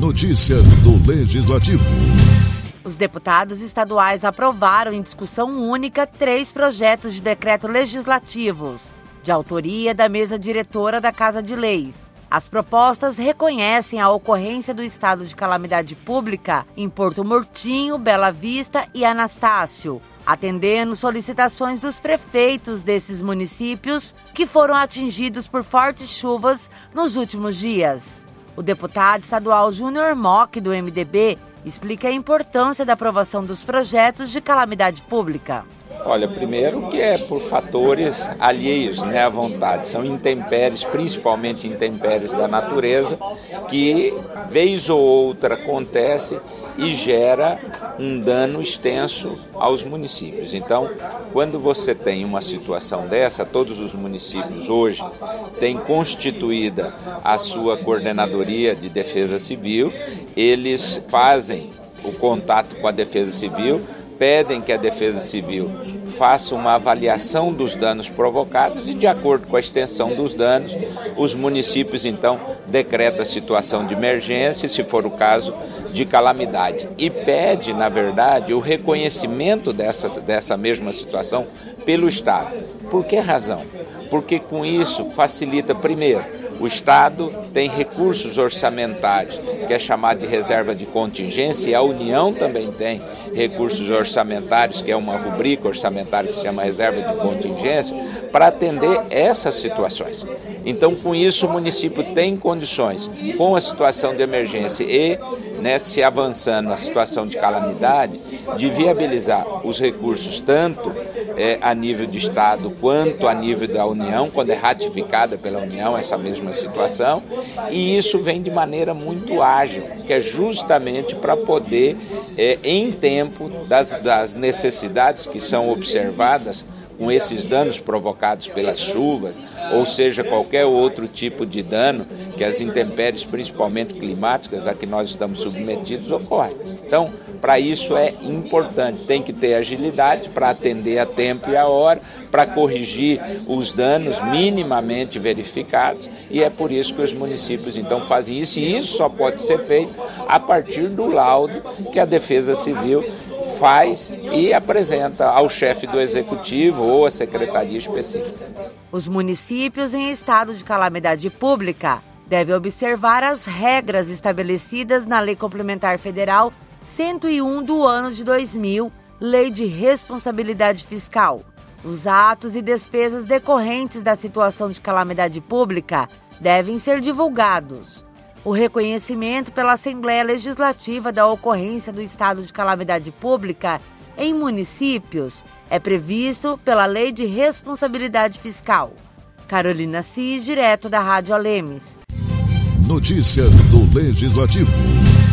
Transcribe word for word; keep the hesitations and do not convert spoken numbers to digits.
Notícias do Legislativo. Os deputados estaduais aprovaram em discussão única três projetos de decreto legislativos, de autoria da mesa diretora da Casa de Leis. As propostas reconhecem a ocorrência do estado de calamidade pública em Porto Murtinho, Bela Vista e Anastácio, atendendo solicitações dos prefeitos desses municípios que foram atingidos por fortes chuvas nos últimos dias. O deputado estadual Júnior Mock, do M D B, explica a importância da aprovação dos projetos de calamidade pública. Olha, primeiro que é por fatores alheios, né, à vontade. São intempéries, principalmente intempéries da natureza, que vez ou outra acontece e gera um dano extenso aos municípios. Então, quando você tem uma situação dessa, todos os municípios hoje têm constituída a sua coordenadoria de defesa civil, eles fazem o contato com a defesa civil, pedem que a Defesa Civil faça uma avaliação dos danos provocados e, de acordo com a extensão dos danos, os municípios, então, decretam a situação de emergência, se for o caso, de calamidade. E pede, na verdade, o reconhecimento dessa, dessa mesma situação pelo Estado. Por que razão? Porque com isso facilita, primeiro, o Estado tem recursos orçamentários, que é chamado de reserva de contingência, e a União também tem recursos orçamentários, que é uma rubrica orçamentária que se chama reserva de contingência, para atender essas situações. Então, com isso, o município tem condições, com a situação de emergência e, né, se avançando na situação de calamidade, de viabilizar os recursos tanto é, a nível de Estado quanto a nível da União, quando é ratificada pela União essa mesma situação, e isso vem de maneira muito ágil, que é justamente para poder, é, em tempo das, das necessidades que são observadas com esses danos provocados pelas chuvas, ou seja, qualquer outro tipo de dano que as intempéries, principalmente climáticas, a que nós estamos submetidos, ocorrem. Então, para isso é importante, tem que ter agilidade para atender a tempo e a hora, para corrigir os danos minimamente verificados, e é por isso que os municípios, então, fazem isso, e isso só pode ser feito a partir do laudo que a Defesa Civil faz e apresenta ao chefe do Executivo ou à Secretaria específica. Os municípios em estado de calamidade pública devem observar as regras estabelecidas na Lei Complementar Federal cento e um do ano de dois mil, Lei de Responsabilidade Fiscal. Os atos e despesas decorrentes da situação de calamidade pública devem ser divulgados. O reconhecimento pela Assembleia Legislativa da ocorrência do estado de calamidade pública em municípios é previsto pela Lei de Responsabilidade Fiscal. Carolina Cis, direto da Rádio Alemes. Notícias do Legislativo.